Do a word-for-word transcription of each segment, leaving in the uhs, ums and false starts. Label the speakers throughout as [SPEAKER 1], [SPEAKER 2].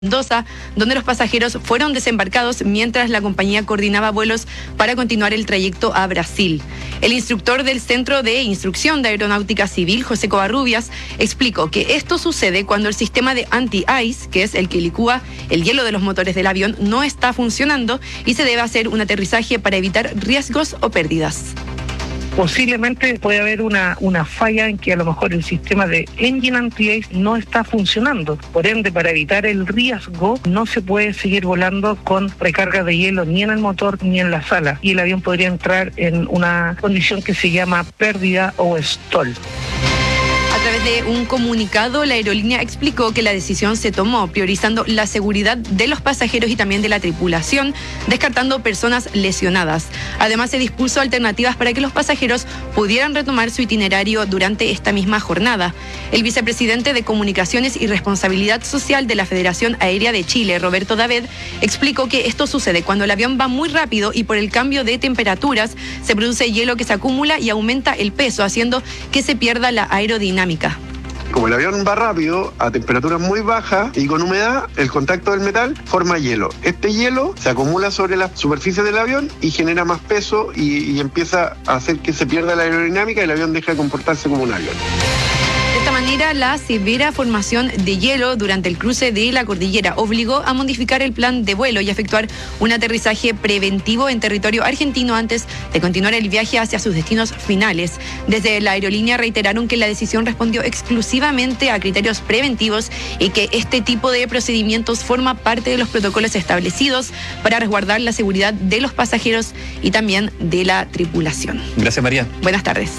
[SPEAKER 1] Mendoza, donde los pasajeros fueron desembarcados mientras la compañía coordinaba vuelos para continuar el trayecto a Brasil. El instructor del Centro de Instrucción de Aeronáutica Civil, José Covarrubias, explicó que esto sucede cuando el sistema de anti-ice, que es el que licúa el hielo de los motores del avión, no está funcionando y se debe hacer un aterrizaje para evitar riesgos o pérdidas.
[SPEAKER 2] Posiblemente puede haber una, una falla en que a lo mejor el sistema de engine anti-ice no está funcionando. Por ende, para evitar el riesgo, no se puede seguir volando con recarga de hielo ni en el motor ni en la sala. Y el avión podría entrar en una condición que se llama pérdida o stall.
[SPEAKER 1] A través de un comunicado, la aerolínea explicó que la decisión se tomó priorizando la seguridad de los pasajeros y también de la tripulación, descartando personas lesionadas. Además, se dispuso alternativas para que los pasajeros pudieran retomar su itinerario durante esta misma jornada. El vicepresidente de Comunicaciones y Responsabilidad Social de la Federación Aérea de Chile, Roberto David, explicó que esto sucede cuando el avión va muy rápido y por el cambio de temperaturas se produce hielo que se acumula y aumenta el peso, haciendo que se pierda la aerodinámica.
[SPEAKER 3] Como el avión va rápido, a temperaturas muy bajas y con humedad, el contacto del metal forma hielo. Este hielo se acumula sobre la superficie del avión y genera más peso y, y empieza a hacer que se pierda la aerodinámica y el avión deja de comportarse como un avión.
[SPEAKER 1] De esta manera, la severa formación de hielo durante el cruce de la cordillera obligó a modificar el plan de vuelo y a efectuar un aterrizaje preventivo en territorio argentino antes de continuar el viaje hacia sus destinos finales. Desde la aerolínea reiteraron que la decisión respondió exclusivamente a criterios preventivos y que este tipo de procedimientos forma parte de los protocolos establecidos para resguardar la seguridad de los pasajeros y también de la tripulación.
[SPEAKER 4] Gracias, María.
[SPEAKER 1] Buenas tardes.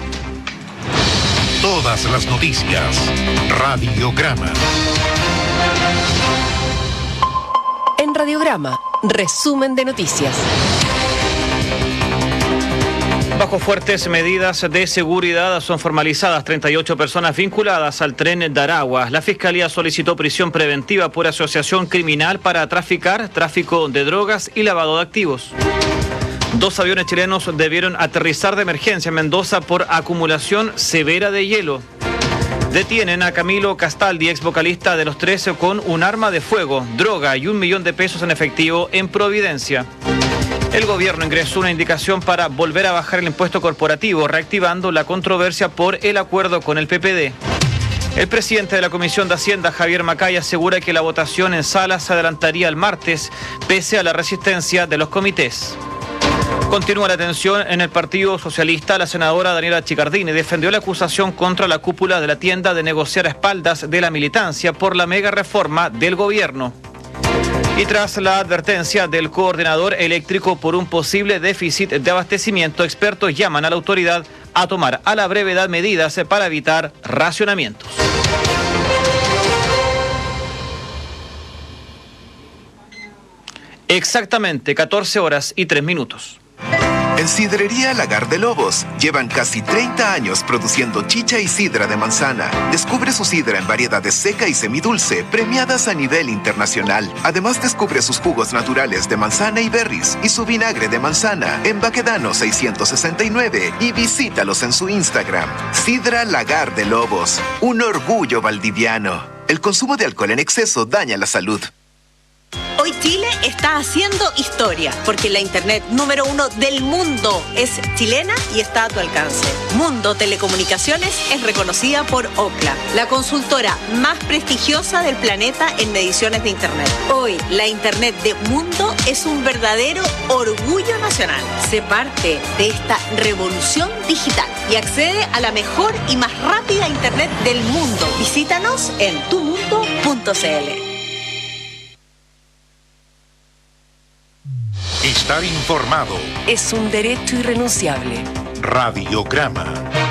[SPEAKER 5] Todas las noticias. Radiograma.
[SPEAKER 6] En Radiograma, resumen de noticias.
[SPEAKER 4] Bajo fuertes medidas de seguridad son formalizadas treinta y ocho personas vinculadas al tren de Aragua. La Fiscalía solicitó prisión preventiva por asociación criminal para traficar, tráfico de drogas y lavado de activos. Dos aviones chilenos debieron aterrizar de emergencia en Mendoza por acumulación severa de hielo. Detienen a Camilo Castaldi, ex vocalista de Los Trece, con un arma de fuego, droga y un millón de pesos en efectivo en Providencia. El gobierno ingresó una indicación para volver a bajar el impuesto corporativo, reactivando la controversia por el acuerdo con el P P D. El presidente de la Comisión de Hacienda, Javier Macay, asegura que la votación en sala se adelantaría el martes, pese a la resistencia de los comités. Continúa la tensión en el Partido Socialista. La senadora Daniela Chicardini defendió la acusación contra la cúpula de la tienda de negociar a espaldas de la militancia por la mega reforma del gobierno. Y tras la advertencia del coordinador eléctrico por un posible déficit de abastecimiento, expertos llaman a la autoridad a tomar a la brevedad medidas para evitar racionamientos. Exactamente catorce horas y tres minutos.
[SPEAKER 7] En Sidrería Lagar de Lobos llevan casi treinta años produciendo chicha y sidra de manzana. Descubre su sidra en variedades seca y semidulce, premiadas a nivel internacional. Además, descubre sus jugos naturales de manzana y berries y su vinagre de manzana en Baquedano seiscientos sesenta y nueve y visítalos en su Instagram. Sidra Lagar de Lobos, un orgullo valdiviano. El consumo de alcohol en exceso daña la salud.
[SPEAKER 8] Hoy Chile está haciendo historia, porque la internet número uno del mundo es chilena y está a tu alcance. Mundo Telecomunicaciones es reconocida por Ookla, la consultora más prestigiosa del planeta en mediciones de internet. Hoy, la internet de Mundo es un verdadero orgullo nacional. Sé parte de esta revolución digital y accede a la mejor y más rápida internet del mundo. Visítanos en tu mundo punto c l.
[SPEAKER 5] Estar informado
[SPEAKER 6] Es un derecho irrenunciable.
[SPEAKER 5] Radiograma.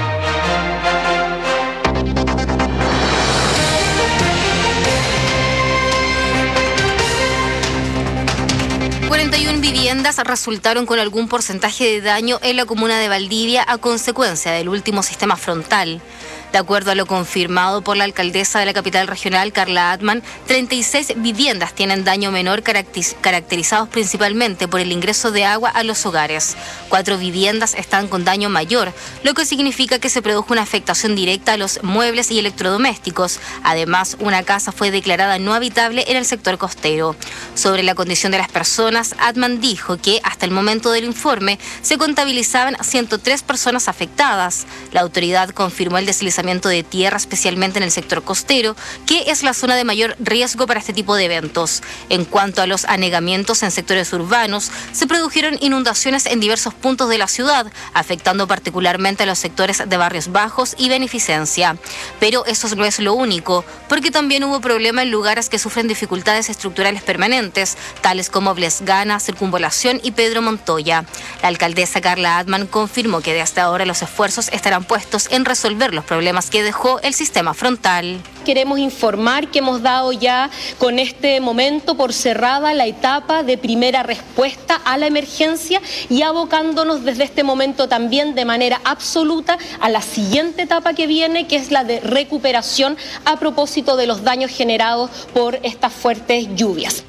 [SPEAKER 9] cuarenta y una viviendas resultaron con algún porcentaje de daño en la comuna de Valdivia a consecuencia del último sistema frontal. De acuerdo a lo confirmado por la alcaldesa de la capital regional, Carla Atman, treinta y seis viviendas tienen daño menor caracterizados principalmente por el ingreso de agua a los hogares. Cuatro viviendas están con daño mayor, lo que significa que se produjo una afectación directa a los muebles y electrodomésticos. Además, una casa fue declarada no habitable en el sector costero. Sobre la condición de las personas, Atman dijo que hasta el momento del informe se contabilizaban ciento tres personas afectadas. La autoridad confirmó el deslizamiento de tierra, especialmente en el sector costero, que es la zona de mayor riesgo para este tipo de eventos. En cuanto a los anegamientos en sectores urbanos, se produjeron inundaciones en diversos puntos de la ciudad, afectando particularmente a los sectores de Barrios Bajos y Beneficencia. Pero eso no es lo único, porque también hubo problemas en lugares que sufren dificultades estructurales permanentes, tales como Blesgana, Circunvalación y Pedro Montoya. La alcaldesa Carla Atman confirmó que desde ahora los esfuerzos estarán puestos en resolver los problemas que dejó el sistema frontal.
[SPEAKER 10] Queremos informar que hemos dado ya con este momento por cerrada la etapa de primera respuesta a la emergencia y abocándonos desde este momento también de manera absoluta a la siguiente etapa que viene, que es la de recuperación a propósito de los daños generados por estas fuertes lluvias.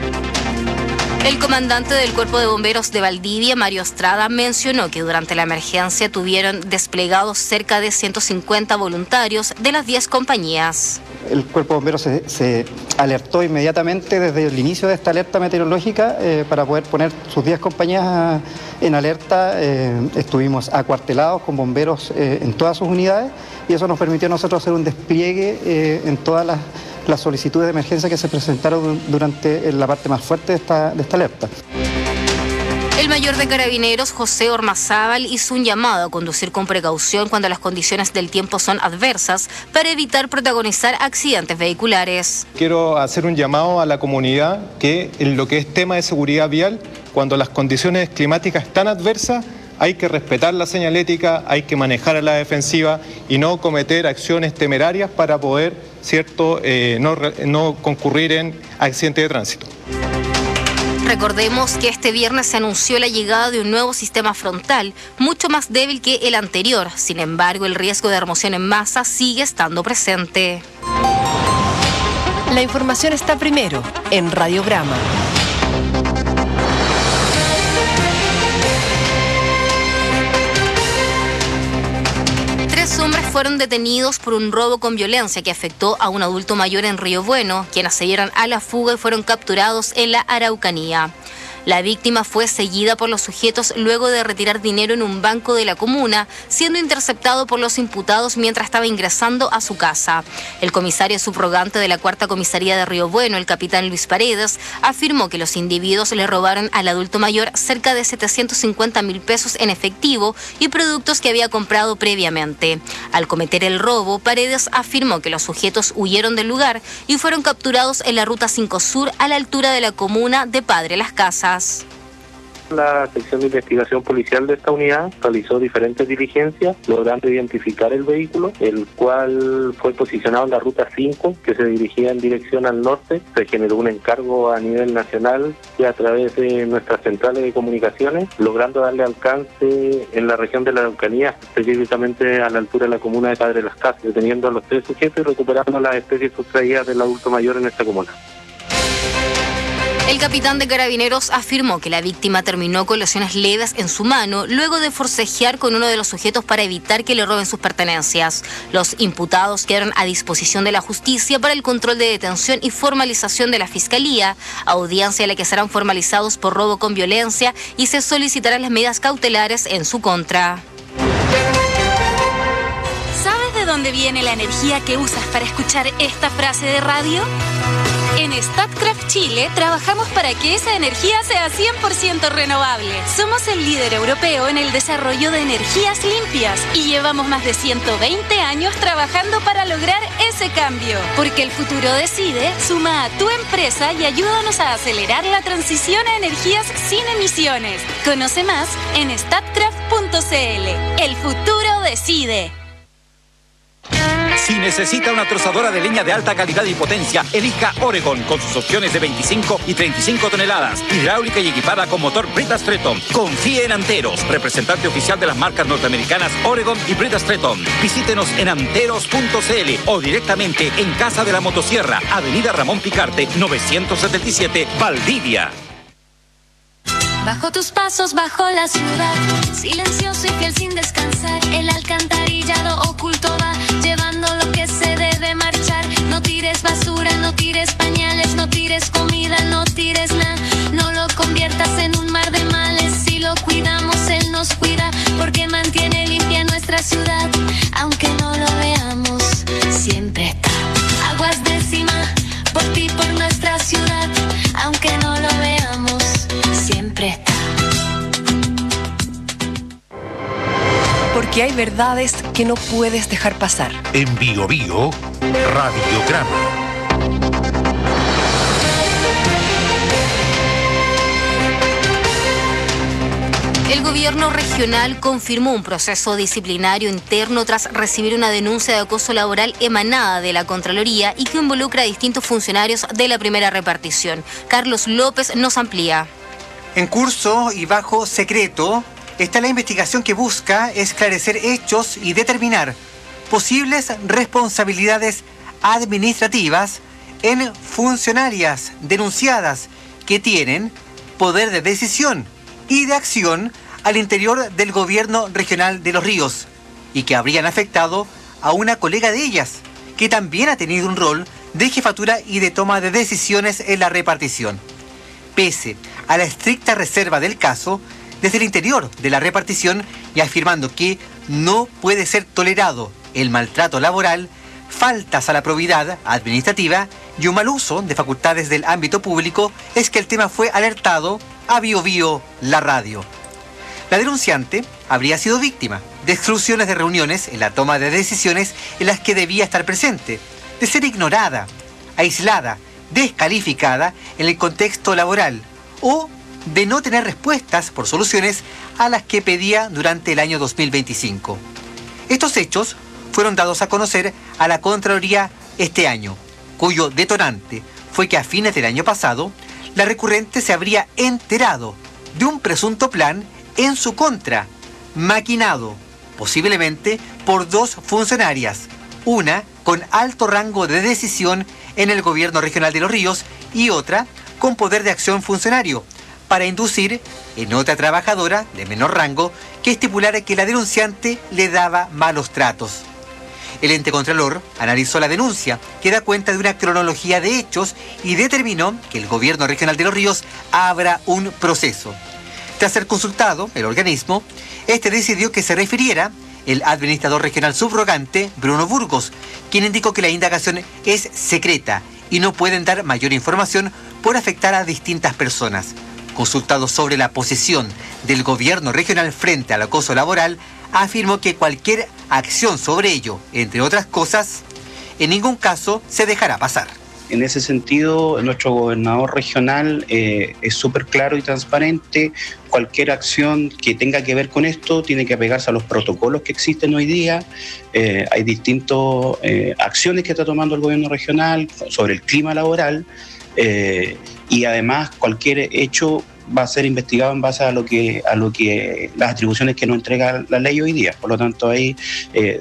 [SPEAKER 9] El comandante del Cuerpo de Bomberos de Valdivia, Mario Estrada, mencionó que durante la emergencia tuvieron desplegados cerca de ciento cincuenta voluntarios de las diez compañías.
[SPEAKER 11] El Cuerpo de Bomberos se, se alertó inmediatamente desde el inicio de esta alerta meteorológica eh, para poder poner sus diez compañías en alerta. Eh, estuvimos acuartelados con bomberos eh, en todas sus unidades y eso nos permitió a nosotros hacer un despliegue eh, en todas las las solicitudes de emergencia que se presentaron durante la parte más fuerte de esta, de esta alerta.
[SPEAKER 9] El mayor de Carabineros, José Ormazábal, hizo un llamado a conducir con precaución cuando las condiciones del tiempo son adversas para evitar protagonizar accidentes vehiculares.
[SPEAKER 12] Quiero hacer un llamado a la comunidad que en lo que es tema de seguridad vial, cuando las condiciones climáticas están adversas, hay que respetar la señalética, hay que manejar a la defensiva y no cometer acciones temerarias para poder, cierto, eh, no, no concurrir en accidentes de tránsito.
[SPEAKER 9] Recordemos que este viernes se anunció la llegada de un nuevo sistema frontal, mucho más débil que el anterior. Sin embargo, el riesgo de remoción en masa sigue estando presente.
[SPEAKER 6] La información está primero en Radiograma.
[SPEAKER 9] Tres hombres fueron detenidos por un robo con violencia que afectó a un adulto mayor en Río Bueno, quienes se dieron a la fuga y fueron capturados en la Araucanía. La víctima fue seguida por los sujetos luego de retirar dinero en un banco de la comuna, siendo interceptado por los imputados mientras estaba ingresando a su casa. El comisario subrogante de la Cuarta Comisaría de Río Bueno, el capitán Luis Paredes, afirmó que los individuos le robaron al adulto mayor cerca de setecientos cincuenta mil pesos en efectivo y productos que había comprado previamente. Al cometer el robo, Paredes afirmó que los sujetos huyeron del lugar y fueron capturados en la Ruta cinco Sur a la altura de la comuna de Padre Las Casas.
[SPEAKER 13] La sección de investigación policial de esta unidad realizó diferentes diligencias, logrando identificar el vehículo, el cual fue posicionado en la ruta cinco, que se dirigía en dirección al norte. Se generó un encargo a nivel nacional y a través de nuestras centrales de comunicaciones, logrando darle alcance en la región de la Araucanía, específicamente a la altura de la comuna de Padre Las Casas, deteniendo a los tres sujetos y recuperando las especies sustraídas del adulto mayor en esta comuna.
[SPEAKER 9] El capitán de Carabineros afirmó que la víctima terminó con lesiones leves en su mano luego de forcejear con uno de los sujetos para evitar que le roben sus pertenencias. Los imputados quedaron a disposición de la justicia para el control de detención y formalización de la Fiscalía, audiencia en la que serán formalizados por robo con violencia y se solicitarán las medidas cautelares en su contra.
[SPEAKER 14] ¿Sabes de dónde viene la energía que usas para escuchar esta frase de radio? En Statkraft Chile trabajamos para que esa energía sea cien por ciento renovable. Somos el líder europeo en el desarrollo de energías limpias y llevamos más de ciento veinte años trabajando para lograr ese cambio. Porque el futuro decide, suma a tu empresa y ayúdanos a acelerar la transición a energías sin emisiones. Conoce más en statkraft punto c l. El futuro decide.
[SPEAKER 15] Si necesita una trozadora de leña de alta calidad y potencia, elija Oregon con sus opciones de veinticinco y treinta y cinco toneladas, hidráulica y equipada con motor Brita Stretton. Confíe en Anteros, representante oficial de las marcas norteamericanas Oregon y Brita Stretton. Visítenos en anteros punto c l o directamente en Casa de la Motosierra, Avenida Ramón Picarte, novecientos setenta y siete, Valdivia.
[SPEAKER 16] Bajo tus pasos, bajo la ciudad, silencioso y fiel sin descansar, el alcantarillado oculto va llevando lo que se debe marchar. No tires basura, no tires pañales, no tires comida, no tires nada, no lo conviertas en un mar de males. Si lo cuidamos, él nos cuida, porque mantiene limpia nuestra ciudad, aunque no lo veamos, siempre está. Aguas de Cima, por ti, por nuestra ciudad, aunque no lo veamos, siempre está.
[SPEAKER 6] Porque hay verdades que no puedes dejar pasar.
[SPEAKER 5] En Bio Bio, Radiograma.
[SPEAKER 9] El gobierno regional confirmó un proceso disciplinario interno tras recibir una denuncia de acoso laboral emanada de la Contraloría y que involucra a distintos funcionarios de la primera repartición. Carlos López nos amplía.
[SPEAKER 17] En curso y bajo secreto está la investigación que busca esclarecer hechos y determinar posibles responsabilidades administrativas en funcionarias denunciadas que tienen poder de decisión y de acción al interior del gobierno regional de Los Ríos y que habrían afectado a una colega de ellas, que también ha tenido un rol de jefatura y de toma de decisiones en la repartición. Pese a la estricta reserva del caso, desde el interior de la repartición y afirmando que no puede ser tolerado el maltrato laboral, faltas a la probidad administrativa y un mal uso de facultades del ámbito público, es que el tema fue alertado a Bio Bio, la radio. La denunciante habría sido víctima de exclusiones de reuniones en la toma de decisiones en las que debía estar presente, de ser ignorada, aislada, descalificada en el contexto laboral o de no tener respuestas por soluciones a las que pedía durante el año dos mil veinticinco. Estos hechos fueron dados a conocer a la Contraloría este año, cuyo detonante fue que a fines del año pasado la recurrente se habría enterado de un presunto plan en su contra, maquinado posiblemente por dos funcionarias, una con alto rango de decisión en el gobierno regional de Los Ríos y otra con poder de acción funcionario, para inducir en otra trabajadora de menor rango que estipulara que la denunciante le daba malos tratos. El ente contralor analizó la denuncia, que da cuenta de una cronología de hechos y determinó que el gobierno regional de Los Ríos abra un proceso. Tras ser consultado el organismo, este decidió que se refiriera el administrador regional subrogante, Bruno Burgos, quien indicó que la indagación es secreta y no pueden dar mayor información por afectar a distintas personas. Consultado sobre la posición del gobierno regional frente al acoso laboral, afirmó que cualquier acción sobre ello, entre otras cosas, en ningún caso se dejará pasar.
[SPEAKER 18] En ese sentido, nuestro gobernador regional eh, es súper claro y transparente. Cualquier acción que tenga que ver con esto tiene que apegarse a los protocolos que existen hoy día. Eh, hay distintas eh, acciones que está tomando el gobierno regional sobre el clima laboral eh, y además cualquier hecho va a ser investigado en base a lo que a lo que las atribuciones que nos entrega la ley hoy día. Por lo tanto, ahí eh,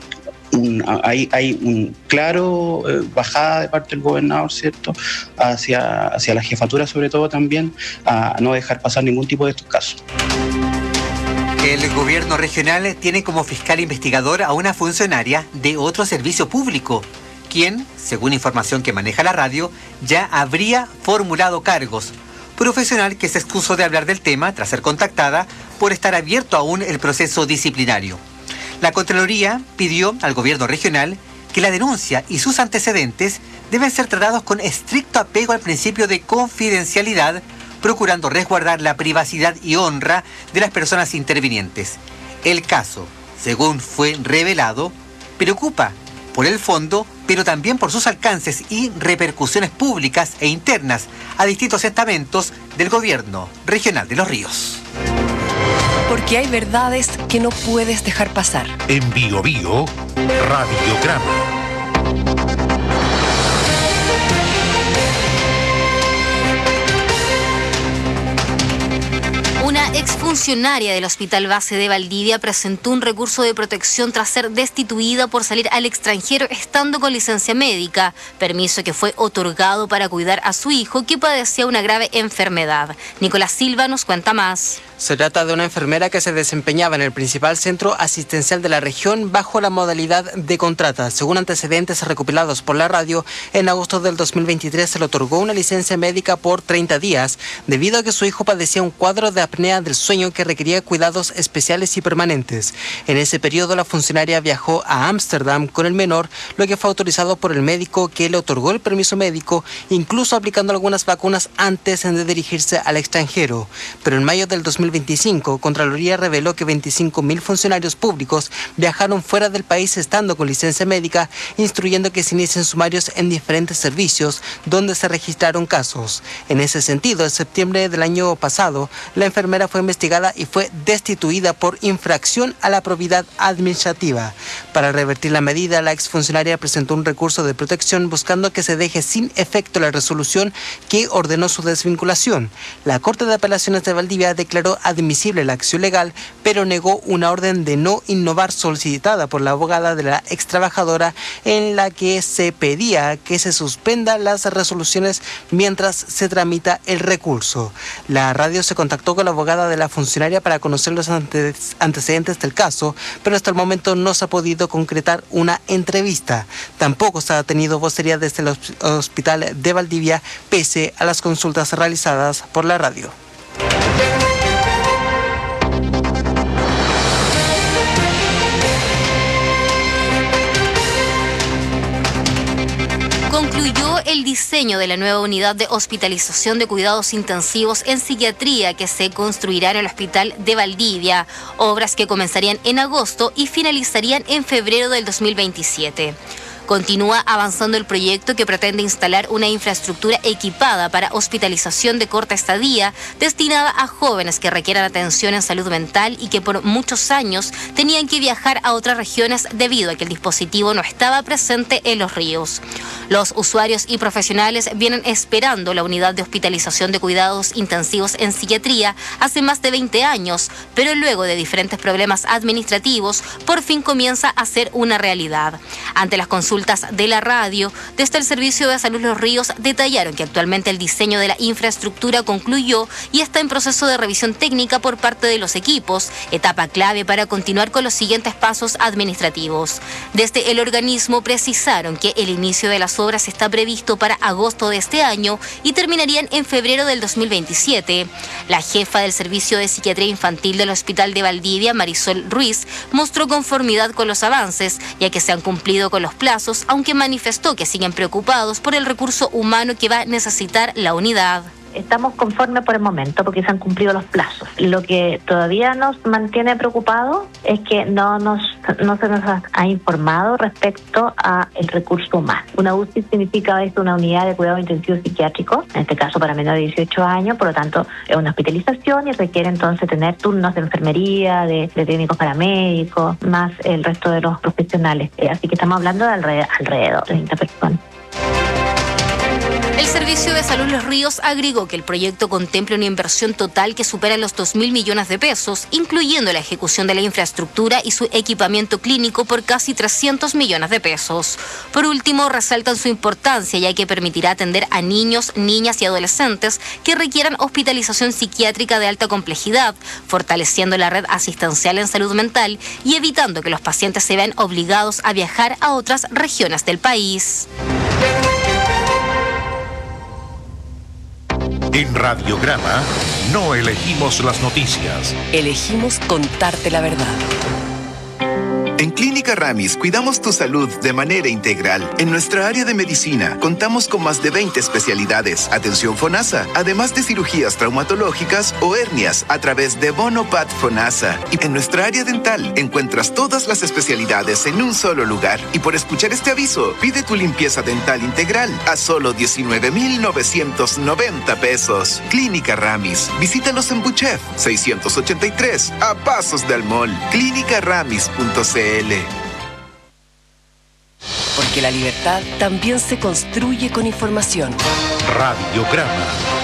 [SPEAKER 18] un, hay, hay un claro eh, bajada de parte del gobernador, ¿cierto?, hacia, hacia la jefatura, sobre todo también, a no dejar pasar ningún tipo de estos casos.
[SPEAKER 17] El gobierno regional tiene como fiscal investigador a una funcionaria de otro servicio público, quien, según información que maneja la radio, ya habría formulado cargos. Profesional que se excusó de hablar del tema tras ser contactada por estar abierto aún el proceso disciplinario. La Contraloría pidió al gobierno regional que la denuncia y sus antecedentes deben ser tratados con estricto apego al principio de confidencialidad, procurando resguardar la privacidad y honra de las personas intervinientes. El caso, según fue revelado, preocupa por el fondo, pero también por sus alcances y repercusiones públicas e internas a distintos estamentos del gobierno regional de Los Ríos.
[SPEAKER 6] Porque hay verdades que no puedes dejar pasar.
[SPEAKER 5] En Bio Bio, Radiograma.
[SPEAKER 9] Una exfuncionaria del Hospital Base de Valdivia presentó un recurso de protección tras ser destituida por salir al extranjero estando con licencia médica, permiso que fue otorgado para cuidar a su hijo que padecía una grave enfermedad. Nicolás Silva nos cuenta más.
[SPEAKER 19] Se trata de una enfermera que se desempeñaba en el principal centro asistencial de la región bajo la modalidad de contrata. Según antecedentes recopilados por la radio, en agosto del dos mil veintitrés se le otorgó una licencia médica por treinta días, debido a que su hijo padecía un cuadro de apnea del sueño que requería cuidados especiales y permanentes. En ese periodo, la funcionaria viajó a Ámsterdam con el menor, lo que fue autorizado por el médico que le otorgó el permiso médico, incluso aplicando algunas vacunas antes de dirigirse al extranjero. Pero en mayo del dos mil veinticinco, Contraloría reveló que veinticinco mil funcionarios públicos viajaron fuera del país estando con licencia médica, instruyendo que se inicien sumarios en diferentes servicios donde se registraron casos. En ese sentido, en septiembre del año pasado, la enfermera fue investigada y fue destituida por infracción a la probidad administrativa. Para revertir la medida, la exfuncionaria presentó un recurso de protección buscando que se deje sin efecto la resolución que ordenó su desvinculación. La Corte de Apelaciones de Valdivia declaró admisible la acción legal, pero negó una orden de no innovar solicitada por la abogada de la extrabajadora, en la que se pedía que se suspendan las resoluciones mientras se tramita el recurso. La radio se contactó con la abogada de la funcionaria para conocer los ante- antecedentes del caso, pero hasta el momento no se ha podido concretar una entrevista. Tampoco se ha tenido vocería desde el Hospital de Valdivia, pese a las consultas realizadas por la radio.
[SPEAKER 9] Concluyó el diseño de la nueva unidad de hospitalización de cuidados intensivos en psiquiatría que se construirá en el Hospital de Valdivia, obras que comenzarían en agosto y finalizarían en febrero del dos mil veintisiete. Continúa avanzando el proyecto que pretende instalar una infraestructura equipada para hospitalización de corta estadía destinada a jóvenes que requieran atención en salud mental y que por muchos años tenían que viajar a otras regiones debido a que el dispositivo no estaba presente en Los Ríos. Los usuarios y profesionales vienen esperando la unidad de hospitalización de cuidados intensivos en psiquiatría hace más de veinte años, pero luego de diferentes problemas administrativos, por fin comienza a ser una realidad. Ante las consultas de la radio, desde el Servicio de Salud Los Ríos detallaron que actualmente el diseño de la infraestructura concluyó y está en proceso de revisión técnica por parte de los equipos, etapa clave para continuar con los siguientes pasos administrativos. Desde el organismo precisaron que el inicio de las obras está previsto para agosto de este año y terminarían en febrero del dos mil veintisiete. La jefa del Servicio de Psiquiatría Infantil del Hospital de Valdivia, Marisol Ruiz, mostró conformidad con los avances, ya que se han cumplido con los plazos, aunque manifestó que siguen preocupados por el recurso humano que va a necesitar la unidad.
[SPEAKER 20] Estamos conformes por el momento porque se han cumplido los plazos. Lo que todavía nos mantiene preocupados es que no nos no se nos ha informado respecto a el recurso humano. Una U C I significa esto, una unidad de cuidado intensivo psiquiátrico, en este caso para menores de dieciocho años, por lo tanto es una hospitalización y requiere entonces tener turnos de enfermería, de, de técnicos paramédicos, más el resto de los profesionales. Eh, así que estamos hablando de alrededor, alrededor de treinta personas.
[SPEAKER 9] El Servicio de Salud Los Ríos agregó que el proyecto contempla una inversión total que supera los dos mil millones de pesos, incluyendo la ejecución de la infraestructura y su equipamiento clínico por casi trescientos millones de pesos. Por último, resaltan su importancia ya que permitirá atender a niños, niñas y adolescentes que requieran hospitalización psiquiátrica de alta complejidad, fortaleciendo la red asistencial en salud mental y evitando que los pacientes se vean obligados a viajar a otras regiones del país.
[SPEAKER 5] En Radiograma no elegimos las noticias.
[SPEAKER 6] Elegimos contarte la verdad.
[SPEAKER 7] En Clínica Ramis cuidamos tu salud de manera integral. En nuestra área de medicina contamos con más de veinte especialidades, atención FONASA, además de cirugías traumatológicas o hernias a través de Bonopat FONASA. Y en nuestra área dental encuentras todas las especialidades en un solo lugar. Y por escuchar este aviso, pide tu limpieza dental integral a solo diecinueve mil novecientos noventa pesos. Clínica Ramis. Visítanos en Buchef seiscientos ochenta y tres, a pasos del mall. clínica ramis punto c l.
[SPEAKER 6] Porque la libertad también se construye con información.
[SPEAKER 5] Radiograma.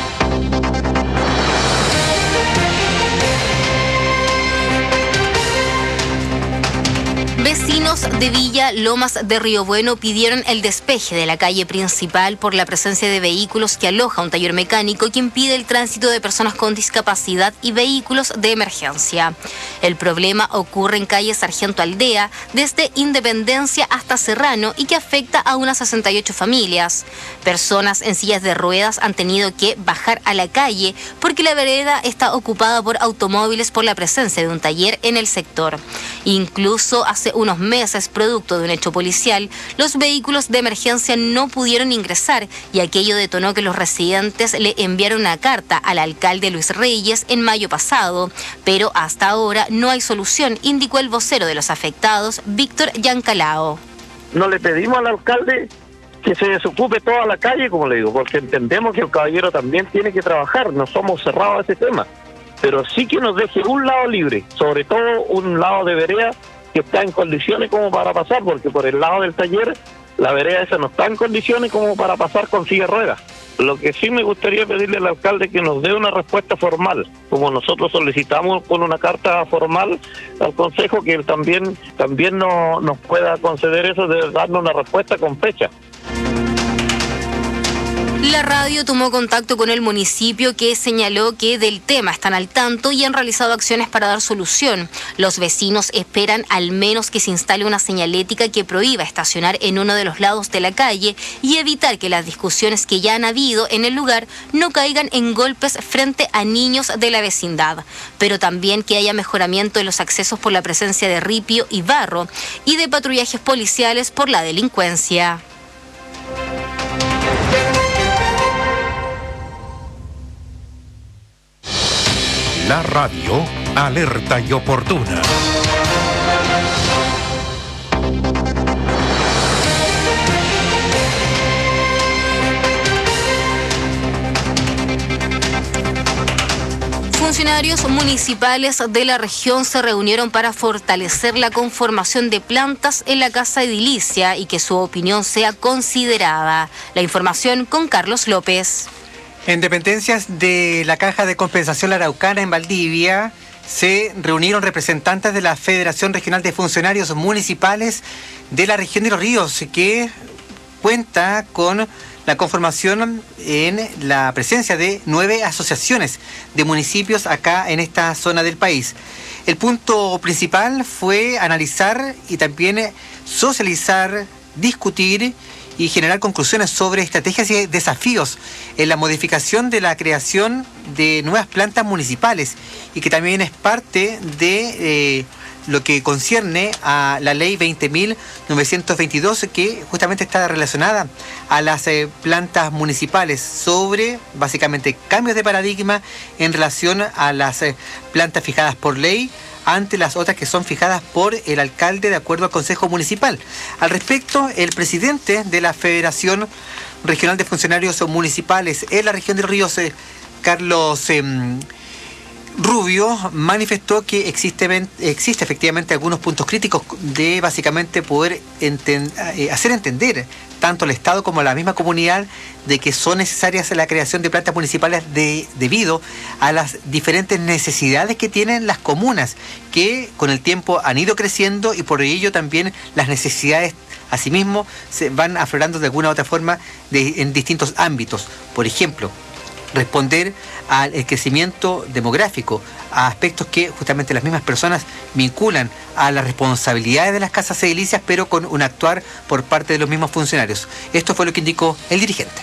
[SPEAKER 9] Vecinos de Villa Lomas de Río Bueno pidieron el despeje de la calle principal por la presencia de vehículos que aloja un taller mecánico que impide el tránsito de personas con discapacidad y vehículos de emergencia. El problema ocurre en calle Sargento Aldea, desde Independencia hasta Serrano, y que afecta a unas sesenta y ocho familias. Personas en sillas de ruedas han tenido que bajar a la calle porque la vereda está ocupada por automóviles por la presencia de un taller en el sector. Incluso hace unos meses, producto de un hecho policial, los vehículos de emergencia no pudieron ingresar y aquello detonó que los residentes le enviaron una carta al alcalde Luis Reyes en mayo pasado, pero hasta ahora no hay solución, indicó el vocero de los afectados, Víctor Yancalao.
[SPEAKER 21] No le pedimos al alcalde que se desocupe toda la calle, como le digo, porque entendemos que el caballero también tiene que trabajar, no somos cerrados a ese tema, pero sí que nos deje un lado libre, sobre todo un lado de vereda que está en condiciones como para pasar, porque por el lado del taller la vereda esa no está en condiciones como para pasar con silla de ruedas. Lo que sí me gustaría pedirle al alcalde que nos dé una respuesta formal, como nosotros solicitamos con una carta formal al Consejo, que él también, también no, nos pueda conceder eso de darnos una respuesta con fecha.
[SPEAKER 9] La radio tomó contacto con el municipio, que señaló que del tema están al tanto y han realizado acciones para dar solución. Los vecinos esperan al menos que se instale una señalética que prohíba estacionar en uno de los lados de la calle y evitar que las discusiones que ya han habido en el lugar no caigan en golpes frente a niños de la vecindad. Pero también que haya mejoramiento en los accesos por la presencia de ripio y barro y de patrullajes policiales por la delincuencia.
[SPEAKER 5] La radio alerta y oportuna.
[SPEAKER 9] Funcionarios municipales de la región se reunieron para fortalecer la conformación de plantas en la Casa Edilicia y que su opinión sea considerada. La información con Carlos López.
[SPEAKER 17] En dependencias de la Caja de Compensación La Araucana en Valdivia se reunieron representantes de la Federación Regional de Funcionarios Municipales de la región de Los Ríos, que cuenta con la conformación en la presencia de nueve asociaciones de municipios acá en esta zona del país. El punto principal fue analizar y también socializar, discutir y generar conclusiones sobre estrategias y desafíos en la modificación de la creación de nuevas plantas municipales, y que también es parte de eh, lo que concierne a la ley veinte mil novecientos veintidós, que justamente está relacionada a las eh, plantas municipales, sobre básicamente cambios de paradigma en relación a las eh, plantas fijadas por ley ante las otras que son fijadas por el alcalde de acuerdo al Consejo Municipal. Al respecto, el presidente de la Federación Regional de Funcionarios Municipales en la región de Los Ríos, eh, Carlos eh, Rubio, manifestó que existe, existe efectivamente algunos puntos críticos de básicamente poder enten, eh, hacer entender tanto al Estado como a la misma comunidad de que son necesarias la creación de plantas municipales de, debido a las diferentes necesidades que tienen las comunas, que con el tiempo han ido creciendo, y por ello también las necesidades asimismo se van aflorando de alguna u otra forma de, en distintos ámbitos. Por ejemplo, responder al crecimiento demográfico, a aspectos que justamente las mismas personas vinculan a las responsabilidades de las casas edilicias, pero con un actuar por parte de los mismos funcionarios. Esto fue lo que indicó el dirigente.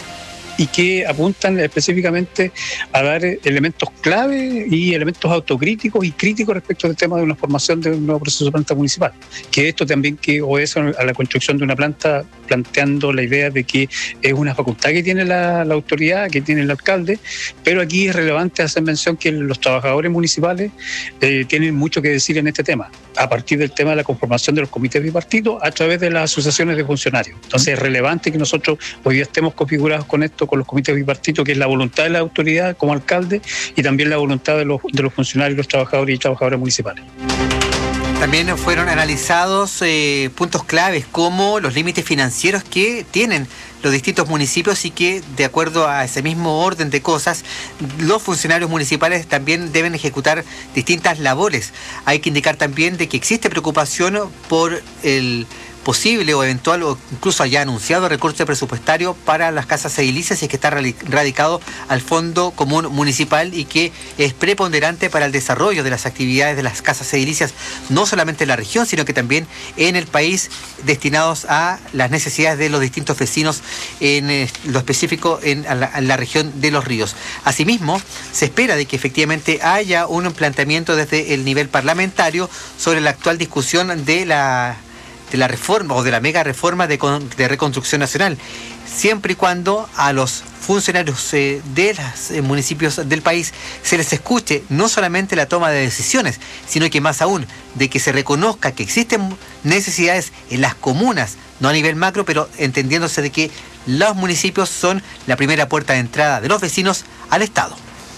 [SPEAKER 2] y que apuntan específicamente a dar elementos clave y elementos autocríticos y críticos respecto al tema de una formación de un nuevo proceso de planta municipal. Que esto también que obedece a la construcción de una planta, planteando la idea de que es una facultad que tiene la, la autoridad, que tiene el alcalde, pero aquí es relevante hacer mención que los trabajadores municipales eh, tienen mucho que decir en este tema, a partir del tema de la conformación de los comités bipartitos a través de las asociaciones de funcionarios. Entonces es relevante que nosotros hoy día estemos configurados con esto, con los comités bipartitos, que es la voluntad de la autoridad como alcalde y también la voluntad de los, de los funcionarios, los trabajadores y trabajadoras municipales.
[SPEAKER 17] También fueron analizados eh, puntos claves como los límites financieros que tienen los distintos municipios y que, de acuerdo a ese mismo orden de cosas, los funcionarios municipales también deben ejecutar distintas labores. Hay que indicar también de que existe preocupación por el posible o eventual o incluso ya anunciado recurso presupuestario para las casas edilicias y es que está radicado al Fondo Común Municipal y que es preponderante para el desarrollo de las actividades de las casas edilicias, no solamente en la región, sino que también en el país, destinados a las necesidades de los distintos vecinos, en eh, lo específico en la, en la región de Los Ríos. Asimismo, se espera de que efectivamente haya un planteamiento desde el nivel parlamentario sobre la actual discusión de la de la reforma o de la mega reforma de, de reconstrucción nacional, siempre y cuando a los funcionarios eh, de los eh, municipios del país se les escuche no solamente la toma de decisiones, sino que más aún de que se reconozca que existen necesidades en las comunas, no a nivel macro, pero entendiéndose de que los municipios son la primera puerta de entrada de los vecinos al Estado.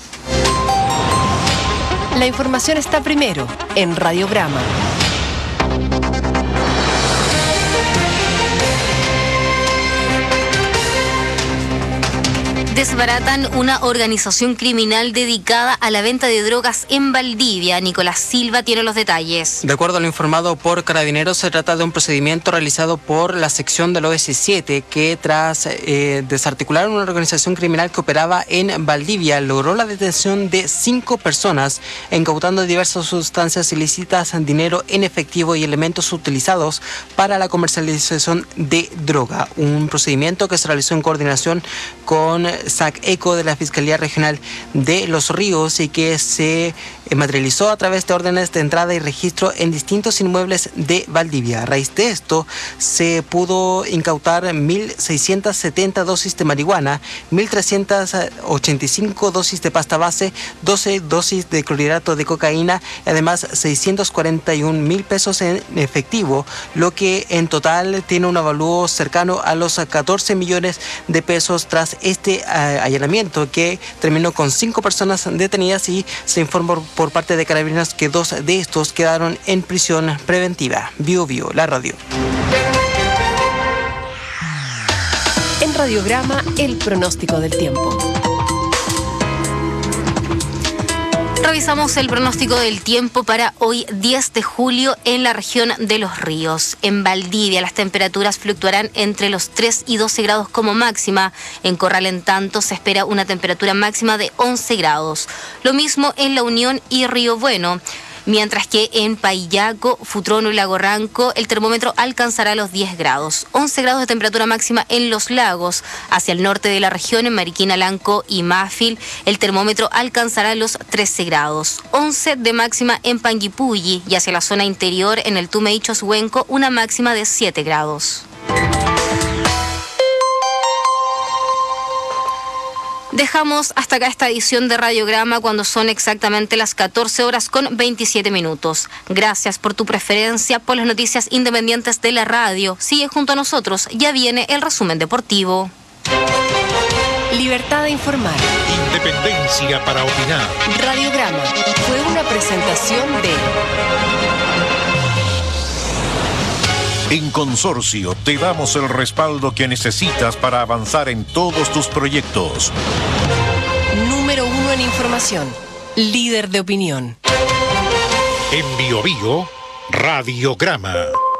[SPEAKER 6] La información está primero en Radiograma.
[SPEAKER 9] Desbaratan una organización criminal dedicada a la venta de drogas en Valdivia. Nicolás Silva tiene los detalles.
[SPEAKER 19] De acuerdo a lo informado por Carabineros, se trata de un procedimiento realizado por la sección del O S siete que tras eh, desarticular una organización criminal que operaba en Valdivia, logró la detención de cinco personas, incautando diversas sustancias ilícitas, dinero en efectivo y elementos utilizados para la comercialización de droga. Un procedimiento que se realizó en coordinación con SAC-ECO de la Fiscalía Regional de Los Ríos y que se materializó a través de órdenes de entrada y registro en distintos inmuebles de Valdivia. A raíz de esto, se pudo incautar mil seiscientas setenta dosis de marihuana, mil trescientas ochenta y cinco dosis de pasta base, doce dosis de clorhidrato de cocaína, y además seiscientos cuarenta y un mil pesos en efectivo, lo que en total tiene un avalúo cercano a los catorce millones de pesos tras este allanamiento que terminó con cinco personas detenidas y se informó por parte de Carabineros que dos de estos quedaron en prisión preventiva. Bio Bio, la radio.
[SPEAKER 6] En Radiograma, el pronóstico del tiempo.
[SPEAKER 9] Revisamos el pronóstico del tiempo para hoy diez de julio en la región de Los Ríos. En Valdivia las temperaturas fluctuarán entre los tres y doce grados como máxima. En Corral, en tanto, se espera una temperatura máxima de once grados. Lo mismo en La Unión y Río Bueno. Mientras que en Paillaco, Futrono y Lago Ranco el termómetro alcanzará los diez grados. once grados de temperatura máxima en Los Lagos. Hacia el norte de la región, en Mariquina, Lanco y Mafil, el termómetro alcanzará los trece grados. once de máxima en Panguipulli y hacia la zona interior, en el Tume y Choshuenco, una máxima de siete grados. Dejamos hasta acá esta edición de Radiograma cuando son exactamente las catorce horas con veintisiete minutos. Gracias por tu preferencia por las noticias independientes de la radio. Sigue junto a nosotros, ya viene el resumen deportivo.
[SPEAKER 6] Libertad de informar.
[SPEAKER 5] Independencia para opinar.
[SPEAKER 6] Radiograma fue una presentación de...
[SPEAKER 5] En Consorcio te damos el respaldo que necesitas para avanzar en todos tus proyectos.
[SPEAKER 6] Número uno en información. Líder de opinión.
[SPEAKER 5] En Bio Bio, Radiograma.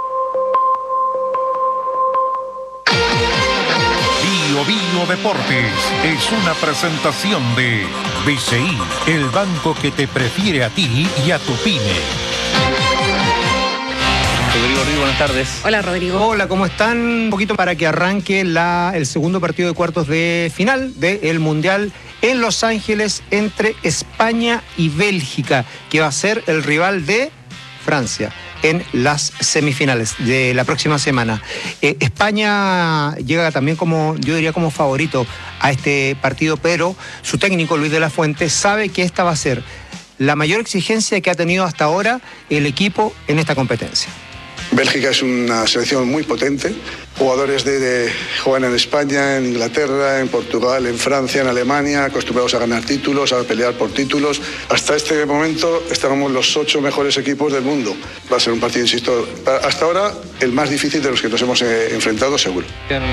[SPEAKER 5] Bio Bio Deportes es una presentación de B C I, el banco que te prefiere a ti y a tu pyme.
[SPEAKER 3] Rodrigo Río, buenas tardes.
[SPEAKER 1] Hola, Rodrigo.
[SPEAKER 3] Hola, ¿cómo están? Un poquito para que arranque la, el segundo partido de cuartos de final del Mundial en Los Ángeles entre España y Bélgica, que va a ser el rival de Francia en las semifinales de la próxima semana. Eh, España llega también como, yo diría como favorito a este partido, pero su técnico Luis de la Fuente sabe que esta va a ser la mayor exigencia que ha tenido hasta ahora el equipo en esta competencia.
[SPEAKER 22] Bélgica es una selección muy potente, jugadores de, de juegan en España, en Inglaterra, en Portugal, en Francia, en Alemania, acostumbrados a ganar títulos, a pelear por títulos. Hasta este momento estábamos los ocho mejores equipos del mundo. Va a ser un partido, insisto, hasta ahora el más difícil de los que nos hemos eh, enfrentado, seguro.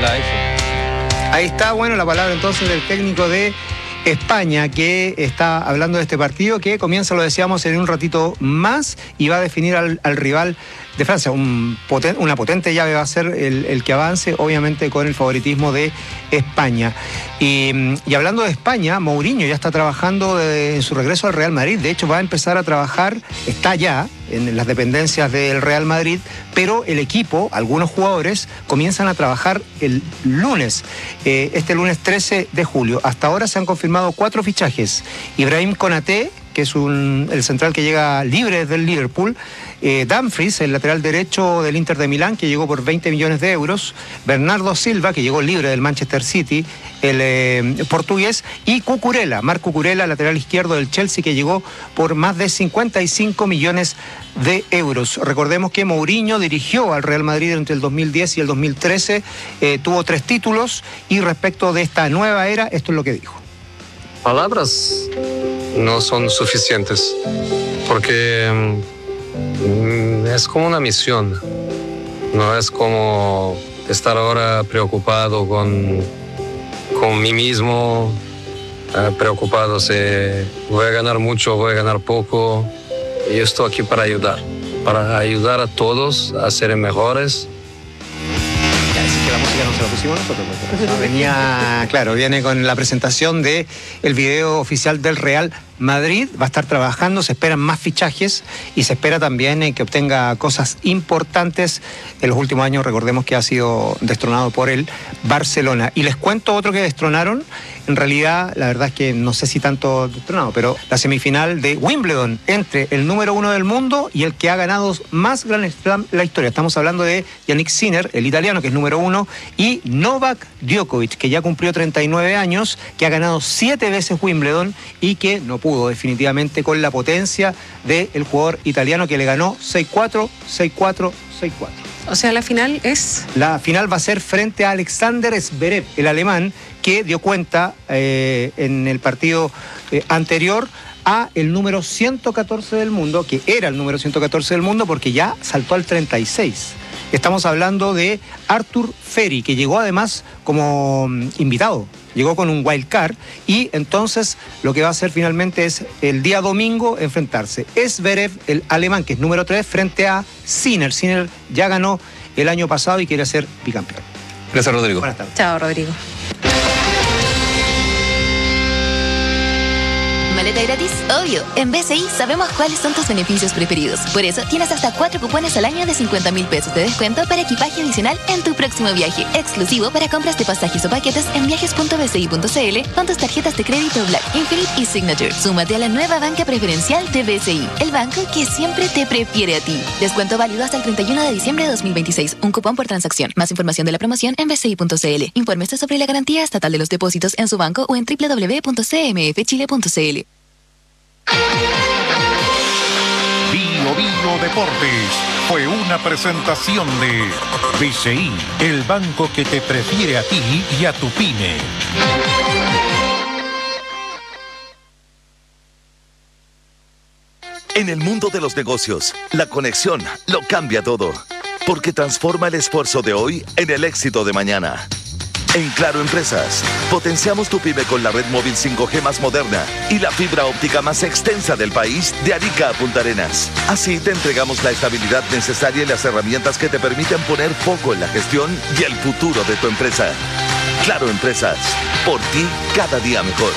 [SPEAKER 3] Ahí está, bueno, la palabra entonces del técnico de España, que está hablando de este partido que comienza, lo decíamos, en un ratito más y va a definir al, al rival de Francia. Un poten, una potente llave va a ser el, el que avance, obviamente con el favoritismo de España. Y, y hablando de España, Mourinho ya está trabajando de, en su regreso al Real Madrid. De hecho, va a empezar a trabajar, está ya en las dependencias del Real Madrid, pero el equipo, algunos jugadores, comienzan a trabajar el lunes, eh, este lunes trece de julio. Hasta ahora se han confirmado cuatro fichajes. Ibrahim Konaté, que es un, el central que llega libre del Liverpool, eh, Dumfries, el lateral derecho del Inter de Milán, que llegó por veinte millones de euros, Bernardo Silva, que llegó libre del Manchester City, el eh, portugués, y Cucurella, Marc Cucurella, lateral izquierdo del Chelsea, que llegó por más de cincuenta y cinco millones de euros. Recordemos que Mourinho dirigió al Real Madrid entre el dos mil diez y el dos mil trece, eh, tuvo tres títulos, y respecto de esta nueva era, esto es lo que dijo.
[SPEAKER 23] Palabras no son suficientes, porque mm, es como una misión, no es como estar ahora preocupado con, con mí mismo, eh, preocupado si voy a ganar mucho o voy a ganar poco. Yo estoy aquí para ayudar, para ayudar a todos a ser mejores.
[SPEAKER 3] Que la música no se la pusimos nosotros, pues. Venía, claro, viene con la presentación de el video oficial del Real Madrid. Va a estar trabajando, se esperan más fichajes y se espera también eh, que obtenga cosas importantes. En los últimos años, recordemos que ha sido destronado por el Barcelona. Y les cuento otro que destronaron. En realidad, la verdad es que no sé si tanto destronado, pero la semifinal de Wimbledon entre el número uno del mundo y el que ha ganado más Grand Slam la historia. Estamos hablando de Yannick Sinner, el italiano, que es número uno, y Novak Djokovic, que ya cumplió treinta y nueve años, que ha ganado siete veces Wimbledon y que no pudo definitivamente con la potencia del jugador italiano, que le ganó seis cuatro, seis cuatro, seis cuatro.
[SPEAKER 1] O sea, la final es...
[SPEAKER 3] La final va a ser frente a Alexander Zverev, el alemán, que dio cuenta eh, en el partido eh, anterior a el número ciento catorce del mundo, que era el número ciento catorce del mundo porque ya saltó al treinta y seis. Estamos hablando de Arthur Ferry, que llegó además como invitado, llegó con un wild card, y entonces lo que va a hacer finalmente es el día domingo enfrentarse Zverev, el alemán, que es número tres, frente a Sinner. Sinner ya ganó el año pasado y quiere ser bicampeón. Gracias, Rodrigo. Buenas tardes.
[SPEAKER 1] Chao, Rodrigo.
[SPEAKER 24] ¿Maleta gratis? Obvio. En B C I sabemos cuáles son tus beneficios preferidos. Por eso tienes hasta cuatro cupones al año de cincuenta mil pesos de descuento para equipaje adicional en tu próximo viaje. Exclusivo para compras de pasajes o paquetes en viajes punto b c i punto c l con tus tarjetas de crédito Black, Infinite y Signature. Súmate a la nueva banca preferencial de B C I, el banco que siempre te prefiere a ti. Descuento válido hasta el treinta y uno de diciembre de dos mil veintiséis. Un cupón por transacción. Más información de la promoción en b c i punto c l. Infórmese sobre la garantía estatal de los depósitos en su banco o en w w w punto c m f chile punto c l.
[SPEAKER 5] Bio Bio Deportes fue una presentación de B C I, el banco que te prefiere a ti y a tu pyme.
[SPEAKER 25] En el mundo de los negocios, la conexión lo cambia todo, porque transforma el esfuerzo de hoy en el éxito de mañana. En Claro Empresas, potenciamos tu pyme con la red móvil cinco G más moderna y la fibra óptica más extensa del país, de Arica a Punta Arenas. Así te entregamos la estabilidad necesaria y las herramientas que te permiten poner foco en la gestión y el futuro de tu empresa. Claro Empresas, por ti cada día mejor.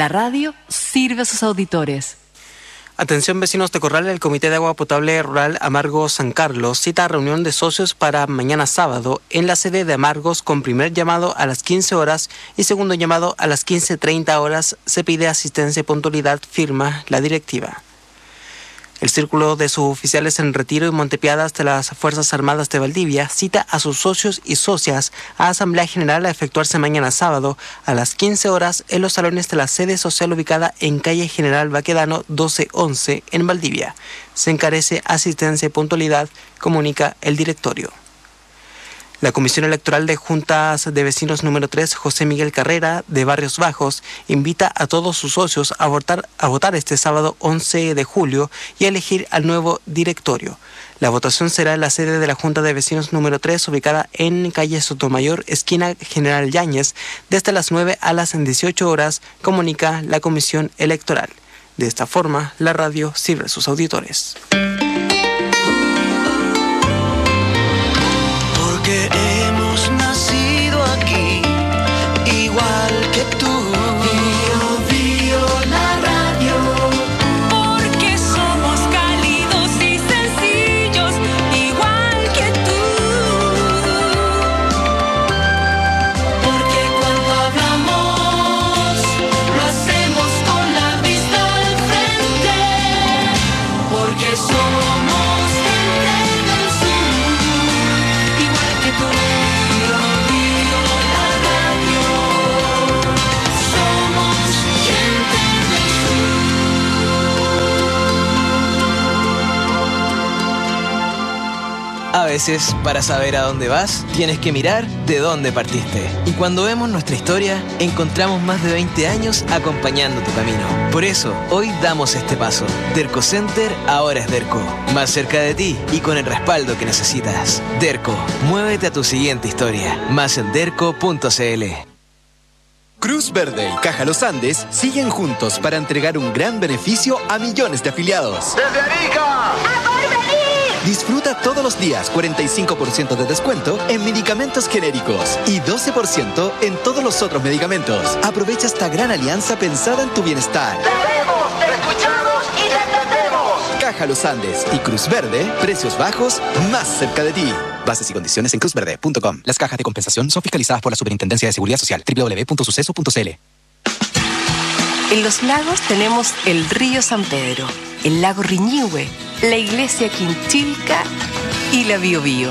[SPEAKER 6] La radio sirve a sus auditores.
[SPEAKER 19] Atención vecinos de Corral, el Comité de Agua Potable Rural Amargos San Carlos cita reunión de socios para mañana sábado en la sede de Amargos con primer llamado a las quince horas y segundo llamado a las quince treinta horas. Se pide asistencia y puntualidad, firma la directiva. El Círculo de Suboficiales en Retiro y Montepiadas de las Fuerzas Armadas de Valdivia cita a sus socios y socias a Asamblea General a efectuarse mañana sábado a las quince horas en los salones de la sede social ubicada en calle General Baquedano doce once en Valdivia. Se encarece asistencia y puntualidad, comunica el directorio. La Comisión Electoral de Juntas de Vecinos número tres, José Miguel Carrera, de Barrios Bajos, invita a todos sus socios a votar, a votar este sábado once de julio y a elegir al nuevo directorio. La votación será en la sede de la Junta de Vecinos número tres, ubicada en calle Sotomayor, esquina General Yáñez, desde las nueve a las dieciocho horas, comunica la Comisión Electoral. De esta forma, la radio sirve a sus auditores.
[SPEAKER 4] Porque hemos nacido aquí, igual que tú. Bio, bio, la radio.
[SPEAKER 8] Porque somos cálidos y sencillos, igual que tú.
[SPEAKER 4] Porque cuando hablamos, lo hacemos con la vista al frente. Porque somos gente del sur, igual que tú. Bio, bio, la radio. Somos gente del
[SPEAKER 10] A veces, para saber a dónde vas, tienes que mirar de dónde partiste. Y cuando vemos nuestra historia, encontramos más de veinte años acompañando tu camino. Por eso, hoy damos este paso. Derco Center ahora es Derco. Más cerca de ti y con el respaldo que necesitas. Derco, muévete a tu siguiente historia. Más en derco punto cl.
[SPEAKER 11] Cruz Verde y Caja Los Andes siguen juntos para entregar un gran beneficio a millones de afiliados.
[SPEAKER 4] ¡Desde Arica!
[SPEAKER 11] Disfruta todos los días cuarenta y cinco por ciento de descuento en medicamentos genéricos y doce por ciento en todos los otros medicamentos. Aprovecha esta gran alianza pensada en tu bienestar.
[SPEAKER 4] ¡Te vemos, te escuchamos y te entendemos!
[SPEAKER 11] Caja Los Andes y Cruz Verde, precios bajos más cerca de ti. Bases y condiciones en cruz verde punto com. Las cajas de compensación son fiscalizadas por la Superintendencia de Seguridad Social. doble u doble u doble u punto suceso punto cl.
[SPEAKER 6] En Los Lagos tenemos el río San Pedro, el lago Riñihue, la iglesia Quinchilca y la Biobío.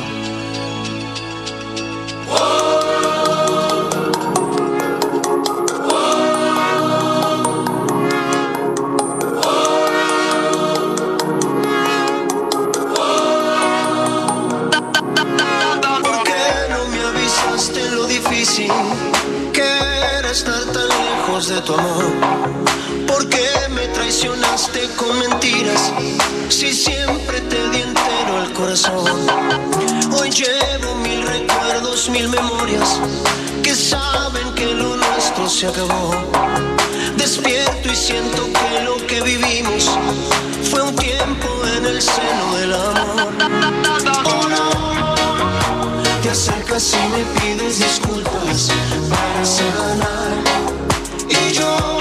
[SPEAKER 4] ¿Por qué no me avisaste lo difícil que era estar tan lejos de tu amor? ¿Por qué me traicionaste con mentiras si siempre te di entero el corazón? Hoy llevo mil recuerdos, mil memorias que saben que lo nuestro se acabó. Despierto y siento que lo que vivimos fue un tiempo en el seno del amor. Oh no, te acercas y me pides disculpas para sanar. Y yo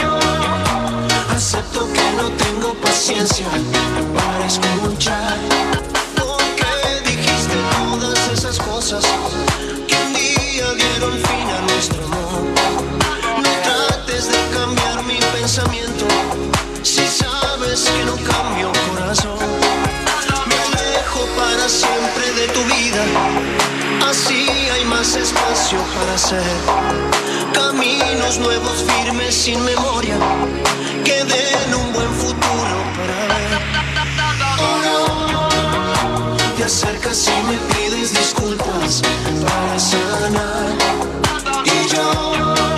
[SPEAKER 4] acepto que no tengo paciencia para escuchar. Porque dijiste todas esas cosas que un día dieron fin a nuestro amor. No trates de cambiar mi pensamiento si sabes que no cambio corazón. Me alejo para siempre de tu vida, así hay más espacio para hacer caminos nuevos, firmes, sin memoria, que den un buen futuro para ver. Oh no, te acercas y me pides disculpas para sanar. Y yo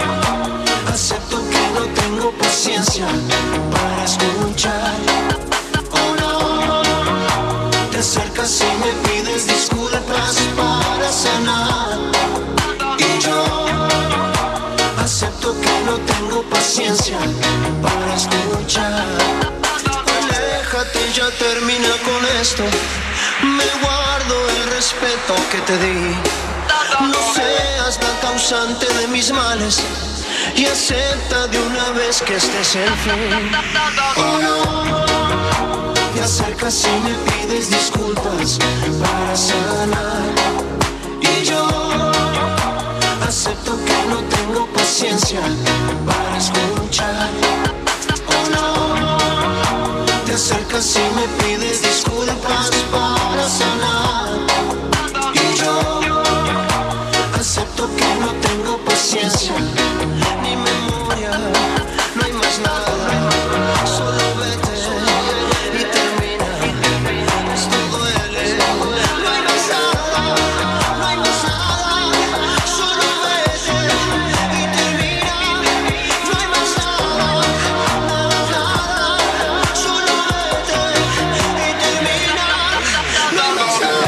[SPEAKER 4] acepto que no tengo paciencia para escuchar. Oh no, te acercas y me pides disculpas para sanar. Y yo acepto que no tengo paciencia para escuchar. Aléjate, ya termina con esto. Me guardo el respeto que te di. No seas la causante de mis males y acepta de una vez que este es el fin. Oh no, te acercas y me pides disculpas para sanar, y yo acepto que no tengo paciencia para escuchar. Oh no, te acercas y me pides disculpas para sanar, y yo acepto que no tengo paciencia ni memoria, no hay más nada, solo vete y termina, esto duele, no hay más nada, no hay más nada, solo vete y termina, no hay más nada, nada, nada, solo vete y termina, no hay más nada.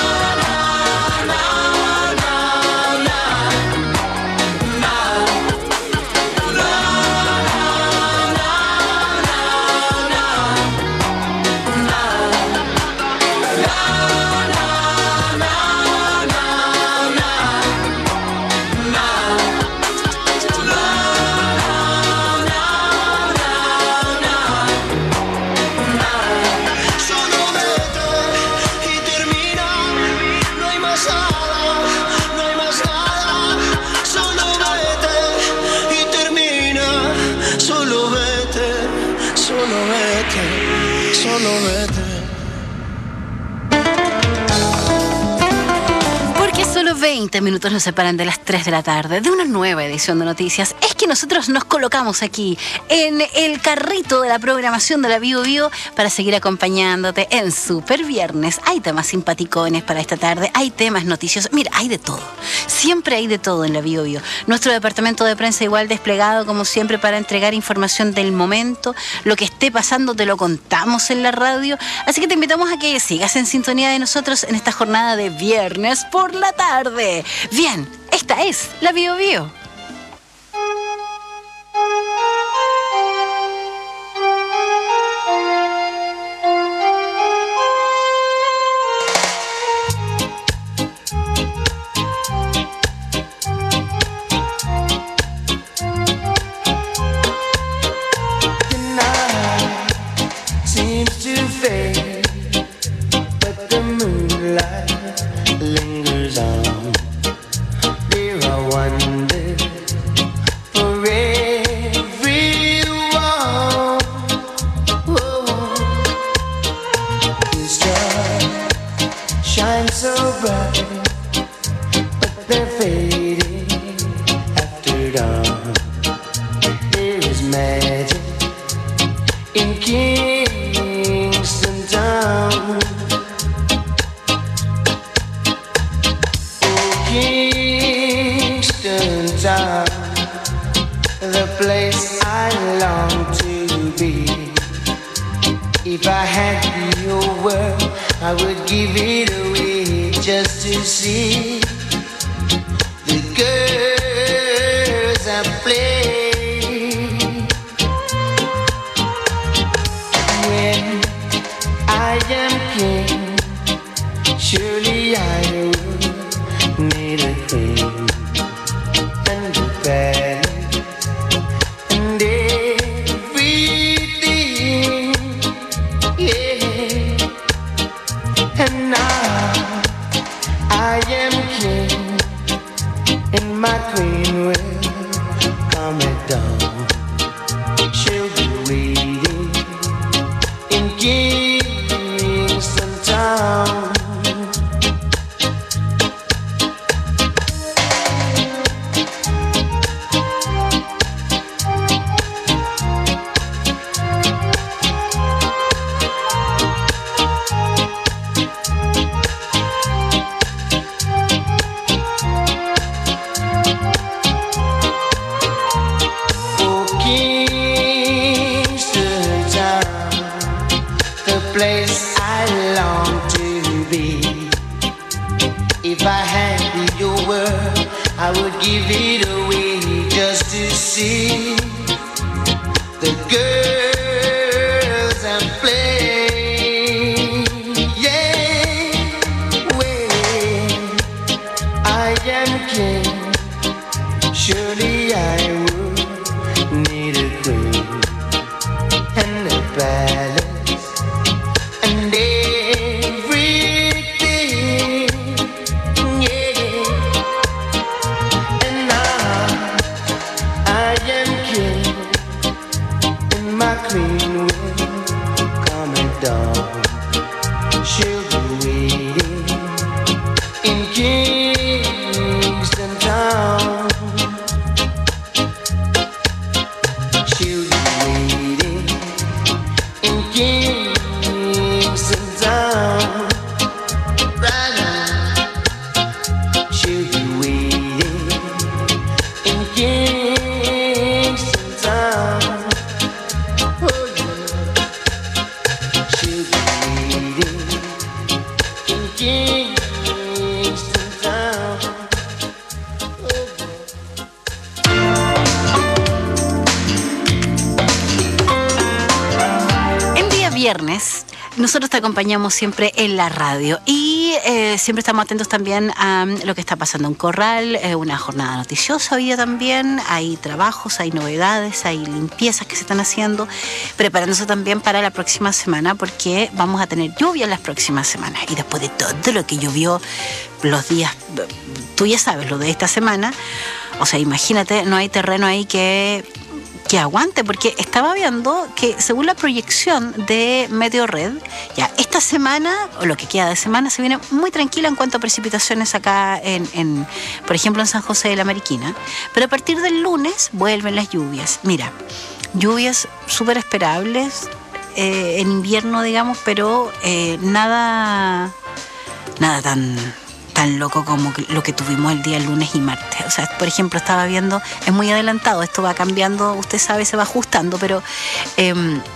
[SPEAKER 12] veinte minutos nos separan de las tres de la tarde, de una nueva edición de Noticias. Es que nosotros nos colocamos aquí en el carrito de la programación de la Bio Bio para seguir acompañándote en Super Viernes. Hay temas simpaticones para esta tarde, hay temas noticiosos. Mira, hay de todo. Siempre hay de todo en la Bio Bio. Nuestro departamento de prensa igual desplegado como siempre para entregar información del momento. Lo que esté pasando te lo contamos en la radio. Así que te invitamos a que sigas en sintonía de nosotros en esta jornada de viernes por la tarde. Bien, esta es la Bio Bio.
[SPEAKER 4] Surely I would
[SPEAKER 12] viernes, nosotros te acompañamos siempre en la radio y eh, siempre estamos atentos también a lo que está pasando en Corral, eh, una jornada noticiosa hoy día también, hay trabajos, hay novedades, hay limpiezas que se están haciendo, preparándose también para la próxima semana porque vamos a tener lluvia en las próximas semanas y después de todo lo que llovió los días, tú ya sabes, lo de esta semana, o sea, imagínate, no hay terreno ahí que... que aguante, porque estaba viendo que según la proyección de Meteo Red, ya esta semana, o lo que queda de semana, se viene muy tranquila en cuanto a precipitaciones acá en, en por ejemplo, en San José de la Mariquina, pero a partir del lunes vuelven las lluvias. Mira, lluvias súper esperables eh, en invierno, digamos, pero eh, nada, nada tan... tan loco como lo que tuvimos el día lunes y martes. O sea, por ejemplo, estaba viendo, es muy adelantado, esto va cambiando, usted sabe, se va ajustando, pero eh,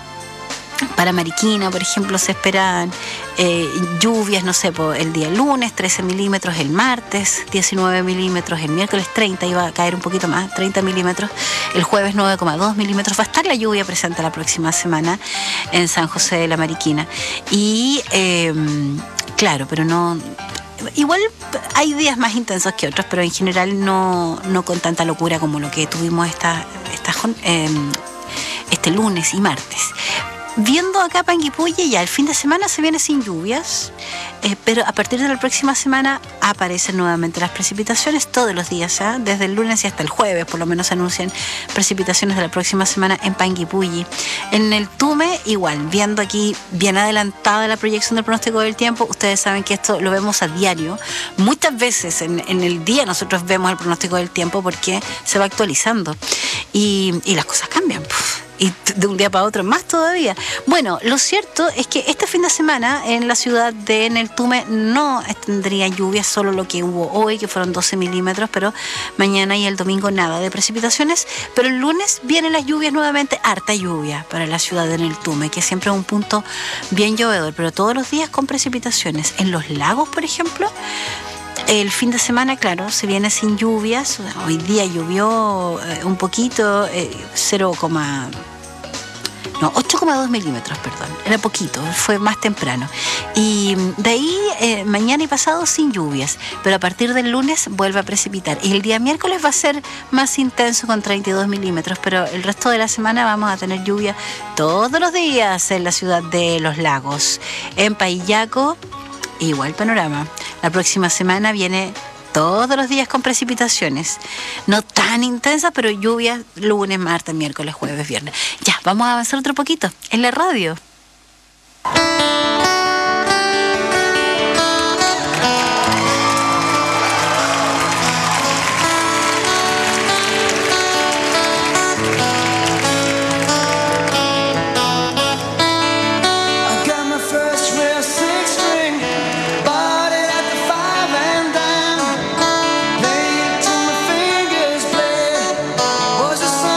[SPEAKER 12] para Mariquina, por ejemplo, se esperan eh, lluvias, no sé, por el día lunes, trece milímetros, el martes, diecinueve milímetros, el miércoles treinta, iba a caer un poquito más, treinta milímetros, el jueves nueve coma dos milímetros, va a estar la lluvia presente la próxima semana en San José de la Mariquina. Y, eh, claro, pero no... Igual hay días más intensos que otros, pero en general no, no con tanta locura como lo que tuvimos esta, esta, eh, este lunes y martes. Viendo acá Panguipulli, ya el fin de semana se viene sin lluvias, eh, pero a partir de la próxima semana aparecen nuevamente las precipitaciones todos los días, ¿eh? Desde el lunes y hasta el jueves, por lo menos se anuncian precipitaciones de la próxima semana en Panguipulli. En el Tume, igual, viendo aquí bien adelantada la proyección del pronóstico del tiempo, ustedes saben que esto lo vemos a diario. Muchas veces en, en el día nosotros vemos el pronóstico del tiempo porque se va actualizando y, y las cosas cambian. Puf. Y de un día para otro más todavía. Bueno, lo cierto es que este fin de semana en la ciudad de Neltume no tendría lluvia, solo lo que hubo hoy, que fueron doce milímetros, pero mañana y el domingo nada de precipitaciones. Pero el lunes vienen las lluvias nuevamente, harta lluvia para la ciudad de Neltume, que siempre es un punto bien llovedor, pero todos los días con precipitaciones. En los lagos, por ejemplo, el fin de semana, claro, se viene sin lluvias. Hoy día llovió eh, un poquito, eh, cero, no, ocho coma dos milímetros, perdón. Era poquito, fue más temprano. Y de ahí, eh, mañana y pasado sin lluvias, pero a partir del lunes vuelve a precipitar. Y el día miércoles va a ser más intenso con treinta y dos milímetros, pero el resto de la semana vamos a tener lluvia todos los días en la ciudad de Los Lagos. En Paillaco, igual panorama. La próxima semana viene todos los días con precipitaciones. No tan intensas, pero lluvias lunes, martes, miércoles, jueves, viernes. Ya, vamos a avanzar otro poquito en la radio.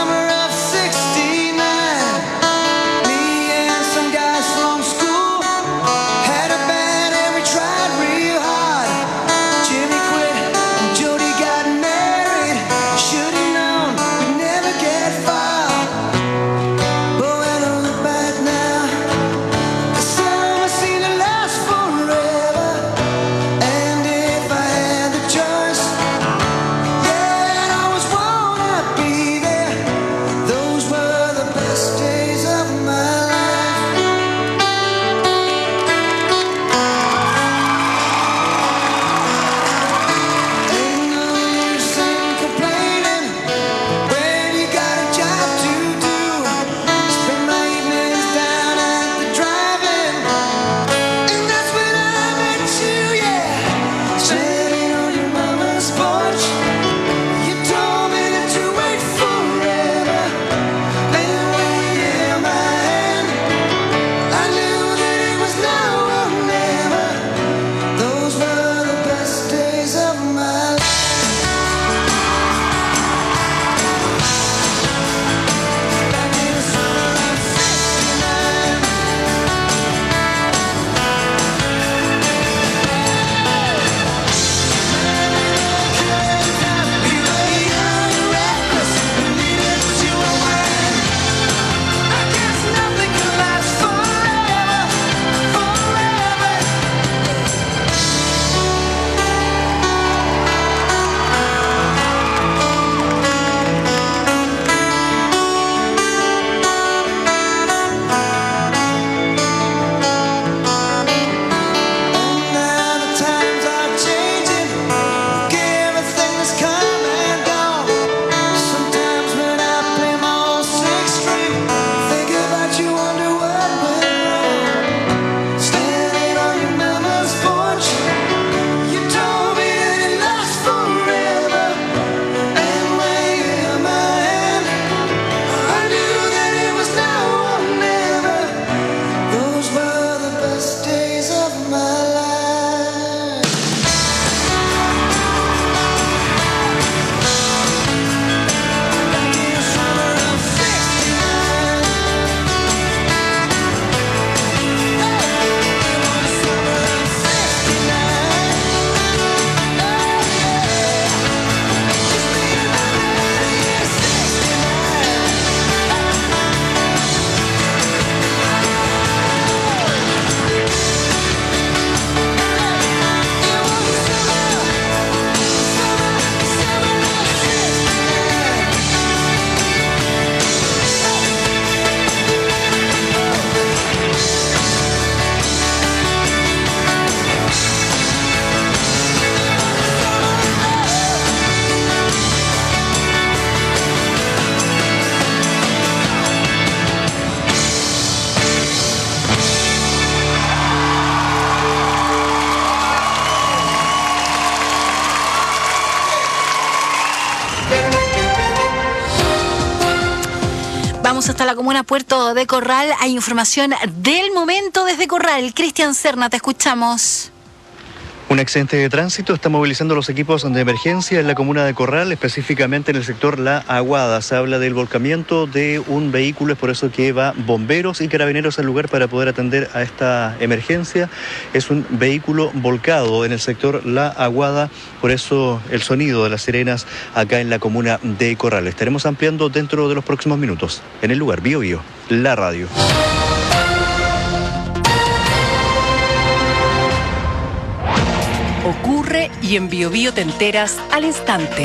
[SPEAKER 4] Sixty-nine, me and some guys from school
[SPEAKER 12] vamos hasta la comuna Puerto de Corral. Hay información del momento desde Corral. Cristian Serna, te escuchamos.
[SPEAKER 13] Un accidente de tránsito está movilizando los equipos de emergencia en la comuna de Corral, específicamente en el sector La Aguada. Se habla del volcamiento de un vehículo, es por eso que va bomberos y carabineros al lugar para poder atender a esta emergencia. Es un vehículo volcado en el sector La Aguada, por eso el sonido de las sirenas acá en la comuna de Corral. Estaremos ampliando dentro de los próximos minutos. En el lugar, Bio Bio, la radio.
[SPEAKER 6] Ocurre y en Bio Bio te enteras al instante.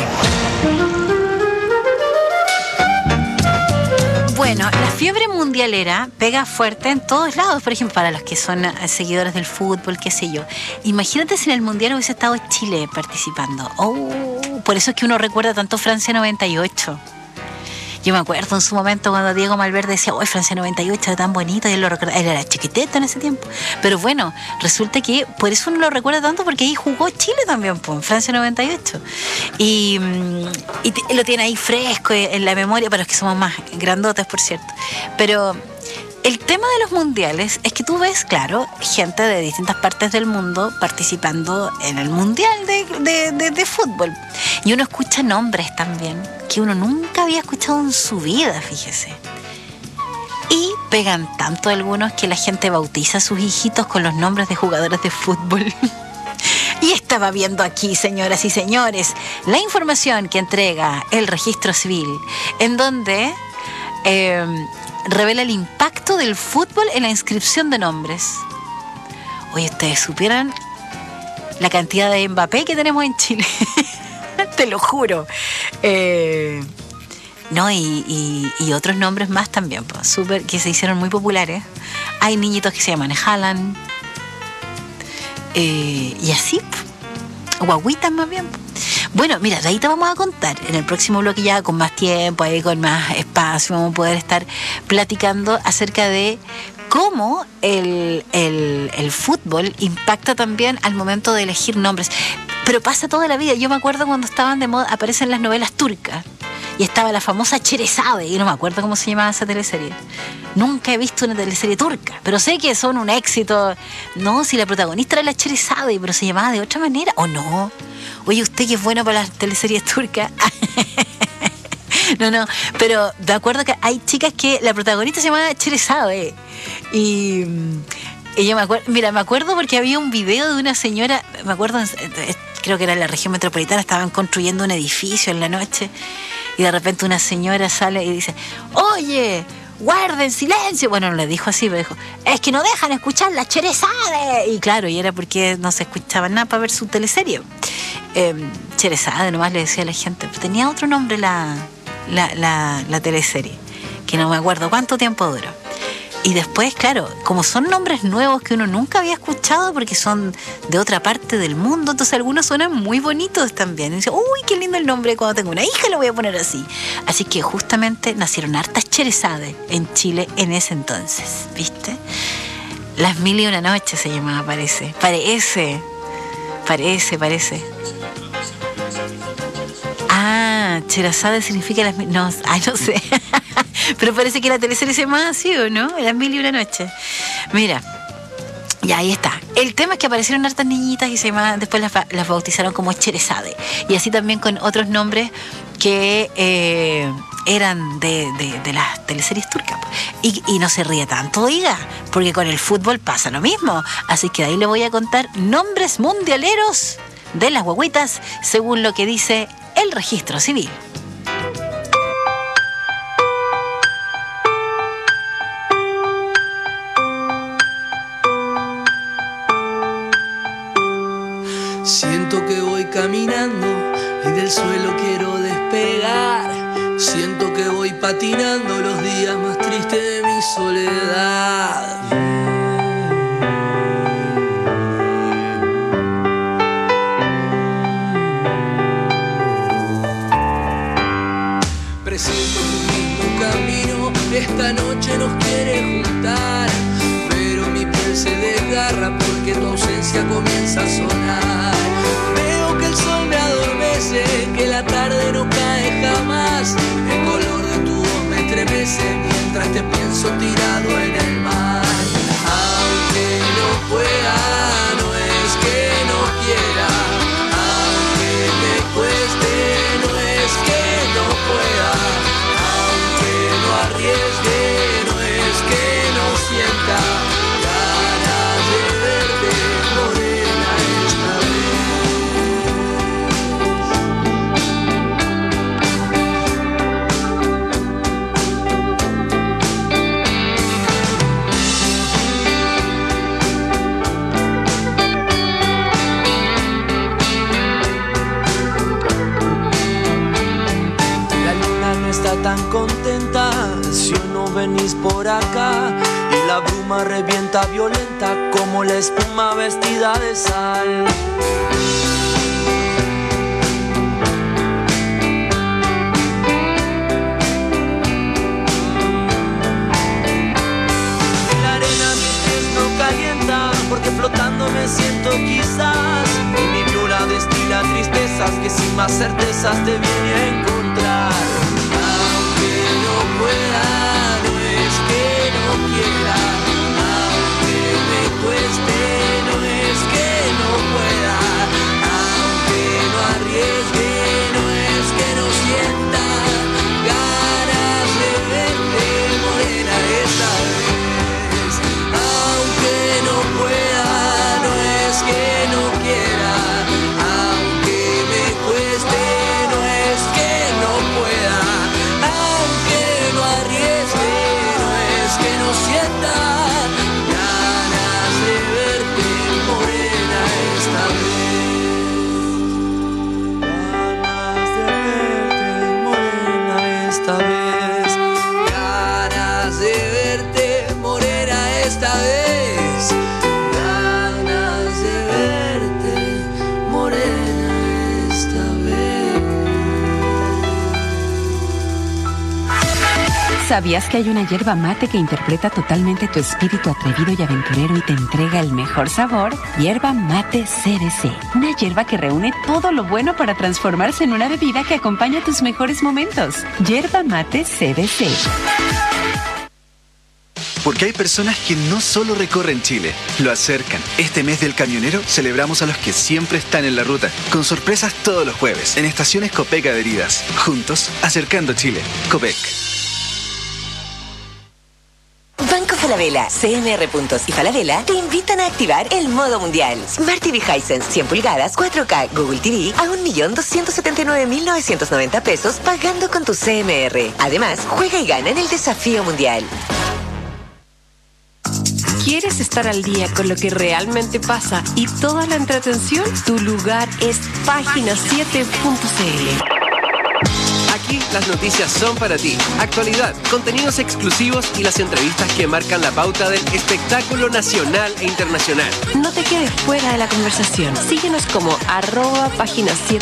[SPEAKER 12] Bueno, la fiebre mundialera pega fuerte en todos lados, por ejemplo, para los que son seguidores del fútbol, qué sé yo. Imagínate si en el mundial hubiese estado Chile participando. Oh, por eso es que uno recuerda tanto Francia noventa y ocho. Yo me acuerdo en su momento cuando Diego Malverde decía, ¡oh, Francia noventa y ocho era tan bonito! Y él lo recuerda, él era chiquitito en ese tiempo. Pero bueno, resulta que por eso uno lo recuerda tanto, porque ahí jugó Chile también, pues, en Francia noventa y ocho. Y, y t- lo tiene ahí fresco en la memoria, para los que somos más grandotes, por cierto. Pero el tema de los mundiales es que tú ves, claro, gente de distintas partes del mundo participando en el mundial de, de, de, de fútbol. Y uno escucha nombres también que uno nunca había escuchado en su vida, fíjese. Y pegan tanto algunos que la gente bautiza a sus hijitos con los nombres de jugadores de fútbol. Y estaba viendo aquí, señoras y señores, la información que entrega el Registro Civil, en donde eh, revela el impacto del fútbol en la inscripción de nombres. Oye, ustedes supieran la cantidad de Mbappé que tenemos en Chile. Te lo juro. Eh, no, y, y, y otros nombres más también, pues, super, que se hicieron muy populares. Hay niñitos que se llaman Haaland. Eh, y así, pues, guaguitas más bien. Bueno, mira, de ahí te vamos a contar. En el próximo bloque ya con más tiempo, ahí con más espacio, vamos a poder estar platicando acerca de cómo el, el, el fútbol impacta también al momento de elegir nombres. Pero pasa toda la vida. Yo me acuerdo cuando estaban de moda, aparecen las novelas turcas. Y estaba la famosa Cherezade, y no me acuerdo cómo se llamaba esa teleserie. Nunca he visto una teleserie turca, pero sé que son un éxito. No, si la protagonista era la Cherezade, pero se llamaba de otra manera, ¿o no? Oye, usted que es bueno para las teleseries turcas. No, no, pero me acuerdo que hay chicas que la protagonista se llamaba Cherezade. Y... Y yo me acuerdo, mira, me acuerdo porque había un video de una señora, me acuerdo, creo que era en la región metropolitana, estaban construyendo un edificio en la noche y de repente una señora sale y dice, oye, guarden silencio. Bueno, no le dijo así, pero dijo, es que no dejan escuchar la Cherezade. Y claro, y era porque no se escuchaba nada para ver su teleserie. Eh, Cherezade nomás le decía a la gente, pero tenía otro nombre la, la, la, la teleserie, que no me acuerdo cuánto tiempo duró. Y después, claro, como son nombres nuevos que uno nunca había escuchado porque son de otra parte del mundo, entonces algunos suenan muy bonitos también. Y dice, uy, qué lindo el nombre, cuando tengo una hija lo voy a poner así. Así que justamente nacieron hartas Cherezades en Chile en ese entonces, ¿viste? Las Mil y Una Noches se llamaba, parece. Parece, parece, parece. Ah, Cherezade significa las mil... No, ay, no sé. Pero parece que la teleserie se llama así, ¿o no? Las Mil y Una Noches. Mira, y ahí está. El tema es que aparecieron hartas niñitas y se llamaban, después las, las bautizaron como Cherezade. Y así también con otros nombres que eh, eran de, de, de las teleseries turcas. Y, y no se ríe tanto, diga, porque con el fútbol pasa lo mismo. Así que de ahí le voy a contar nombres mundialeros de las guagüitas según lo que dice el Registro Civil.
[SPEAKER 14] Siento que voy caminando y del suelo quiero despegar. Siento que voy patinando los días más tristes de mi soledad. Presiento que un mismo camino esta noche nos quiere juntar, pero mi piel se desgarra porque tu ausencia comienza a sonar. Veo que el sol me adormece, que la tarde no cae jamás. El color de tu voz me estremece mientras
[SPEAKER 7] llama revienta violenta como la espuma vestida de sal. La arena mis pies no calienta porque flotando me siento quizás. Y mi luna destila tristezas que sin más certezas te viene a encontrar. Aunque no pueda, no es que no quiera. Aunque me cueste, no es que no pueda. Aunque no arriesgue, no es que no sienta ganas de verte morena esta vez. Aunque no pueda, no es que no quiera. Aunque me cueste, no es que no pueda. Aunque no arriesgue, no es que no sienta ganas de verte morena esta vez. Ganas de verte morena esta vez. Ganas de verte morena esta vez. Ganas de verte morena esta vez.
[SPEAKER 15] ¿Sabías que hay una hierba mate que interpreta totalmente tu espíritu atrevido y aventurero y te entrega el mejor sabor? Hierba mate C D C. Una hierba que reúne todo lo bueno para transformarse en una bebida que acompaña tus mejores momentos. Hierba mate C D C.
[SPEAKER 11] Porque hay personas que no solo recorren Chile, lo acercan. Este mes del camionero celebramos a los que siempre están en la ruta, con sorpresas todos los jueves, en estaciones Copec adheridas. Juntos, acercando Chile. Copec.
[SPEAKER 16] Banco Falabella, C N R Puntos y Falabella te invitan a activar el modo mundial. Smart T V Hisense cien pulgadas, cuatro K, Google T V a un millón doscientos setenta y nueve mil novecientos noventa pesos pagando con tu C M R. Además, juega y gana en el desafío mundial.
[SPEAKER 6] ¿Quieres estar al día con lo que realmente pasa y toda la entretención? Tu lugar es página siete punto c l.
[SPEAKER 18] Aquí las noticias son para ti. Actualidad, contenidos exclusivos y las entrevistas que marcan la pauta del espectáculo nacional e internacional.
[SPEAKER 6] No te quedes fuera de la conversación. Síguenos como arroba página siete